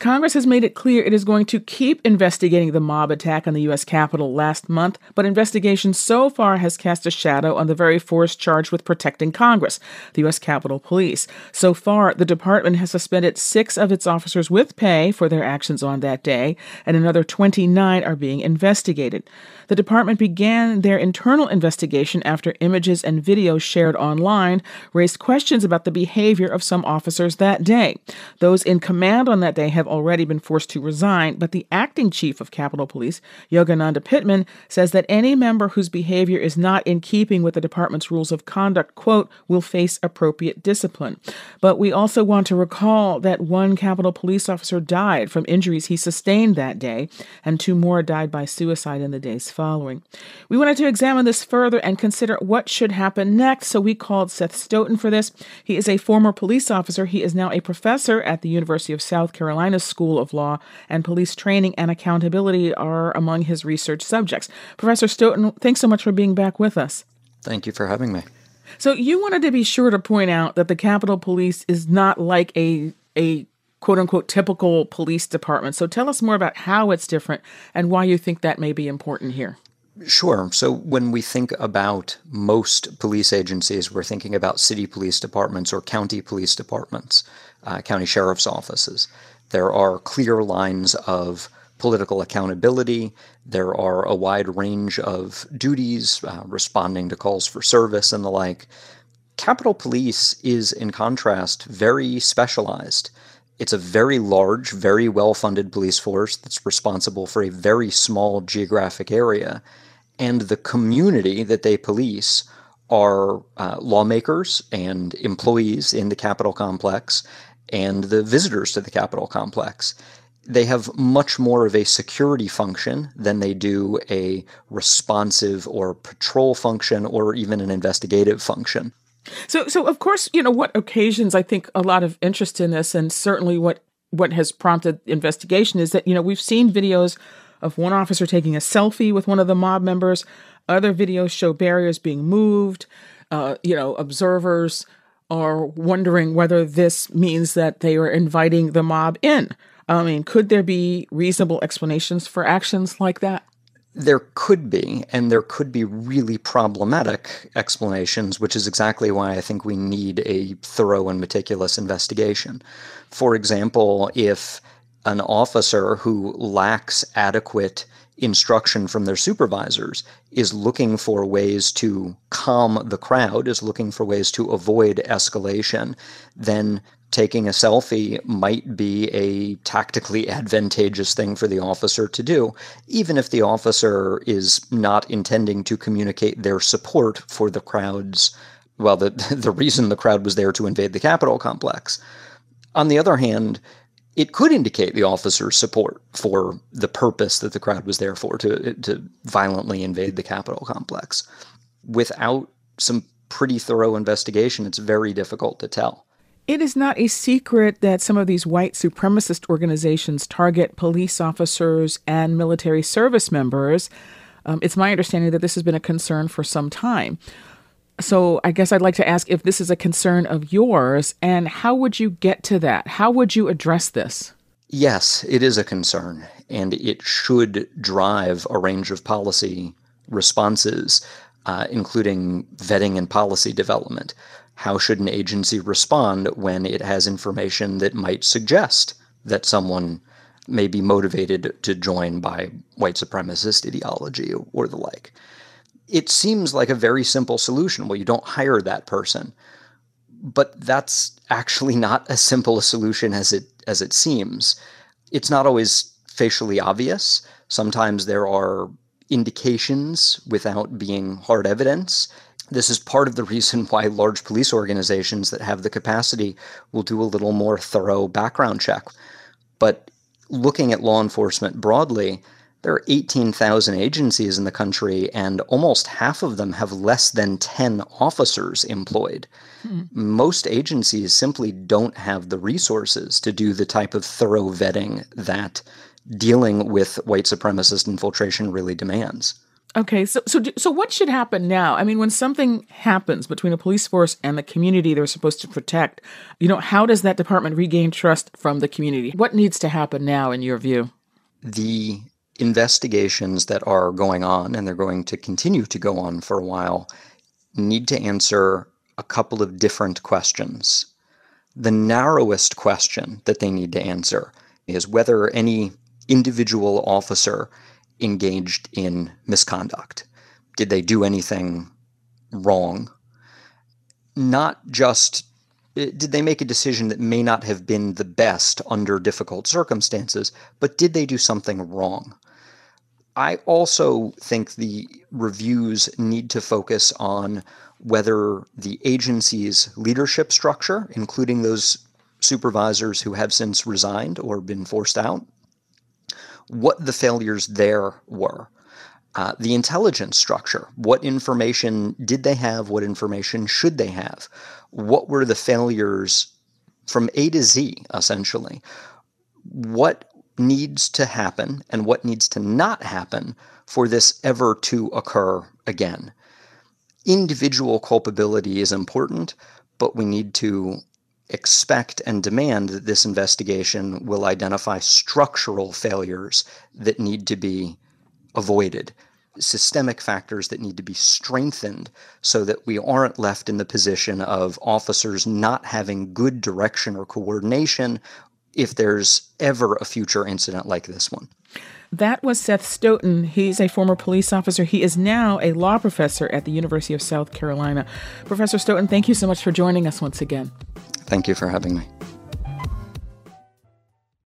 Congress has made it clear it is going to keep investigating the mob attack on the U.S. Capitol last month, but investigation so far has cast a shadow on the very force charged with protecting Congress, the U.S. Capitol Police. So far, the department has suspended 6 of its officers with pay for their actions on that day, and another 29 are being investigated. The department began their internal investigation after images and videos shared online raised questions about the behavior of some officers that day. Those in command on that day have already been forced to resign, but the acting chief of Capitol Police, Yogananda Pittman, says that any member whose behavior is not in keeping with the department's rules of conduct, quote, will face appropriate discipline. But we also want to recall that one Capitol Police officer died from injuries he sustained that day, and 2 more died by suicide in the days following. We wanted to examine this further and consider what should happen next, so we called Seth Stoughton for this. He is a former police officer. He is now a professor at the University of South Carolina's School of Law, and police training and accountability are among his research subjects. Professor Stoughton, thanks so much for being back with us. Thank you for having me. So you wanted to be sure to point out that the Capitol Police is not like a quote-unquote typical police department. So tell us more about how it's different and why you think that may be important here. Sure. So when we think about most police agencies, we're thinking about city police departments or county police departments, county sheriff's offices. There are clear lines of political accountability. There are a wide range of duties, responding to calls for service and the like. Capitol Police is, in contrast, very specialized. It's a very large, very well-funded police force that's responsible for a very small geographic area. And the community that they police are lawmakers and employees in the Capitol complex and the visitors to the Capitol complex. They have much more of a security function than they do a responsive or patrol function or even an investigative function. So of course, what occasions I think a lot of interest in this, and certainly what has prompted investigation is that, we've seen videos of one officer taking a selfie with one of the mob members. Other videos show barriers being moved. Observers are wondering whether this means that they are inviting the mob in. I mean, could there be reasonable explanations for actions like that? There could be, and there could be really problematic explanations, which is exactly why I think we need a thorough and meticulous investigation. For example, if an officer who lacks adequate instruction from their supervisors is looking for ways to calm the crowd, is looking for ways to avoid escalation, then taking a selfie might be a tactically advantageous thing for the officer to do, even if the officer is not intending to communicate their support for the crowd's, the reason the crowd was there to invade the Capitol complex. On the other hand, it could indicate the officer's support for the purpose that the crowd was there for, to violently invade the Capitol complex. Without some pretty thorough investigation, it's very difficult to tell. It is not a secret that some of these white supremacist organizations target police officers and military service members. It's my understanding that this has been a concern for some time. So I guess I'd like to ask if this is a concern of yours, and how would you get to that? How would you address this? Yes, it is a concern, and it should drive a range of policy responses, including vetting and policy development. How should an agency respond when it has information that might suggest that someone may be motivated to join by white supremacist ideology or the like? It seems like a very simple solution. Well, you don't hire that person. But that's actually not as simple a solution as it seems. It's not always facially obvious. Sometimes there are indications without being hard evidence. This is part of the reason why large police organizations that have the capacity will do a little more thorough background check. But looking at law enforcement broadly, there are 18,000 agencies in the country, and almost half of them have less than 10 officers employed. Most agencies simply don't have the resources to do the type of thorough vetting that dealing with white supremacist infiltration really demands. Okay, so what should happen now? I mean, when something happens between a police force and the community they're supposed to protect, how does that department regain trust from the community? What needs to happen now, in your view? The investigations that are going on, and they're going to continue to go on for a while, need to answer a couple of different questions. The narrowest question that they need to answer is whether any individual officer engaged in misconduct. Did they do anything wrong? Not just did they make a decision that may not have been the best under difficult circumstances, but did they do something wrong? I also think the reviews need to focus on whether the agency's leadership structure, including those supervisors who have since resigned or been forced out, what the failures there were. The intelligence structure, what information did they have? What information should they have? What were the failures from A to Z, essentially? What needs to happen and what needs to not happen for this ever to occur again? Individual culpability is important, but we need to expect and demand that this investigation will identify structural failures that need to be avoided, systemic factors that need to be strengthened so that we aren't left in the position of officers not having good direction or coordination if there's ever a future incident like this one. That was Seth Stoughton. He's a former police officer. He is now a law professor at the University of South Carolina. Professor Stoughton, thank you so much for joining us once again. Thank you for having me.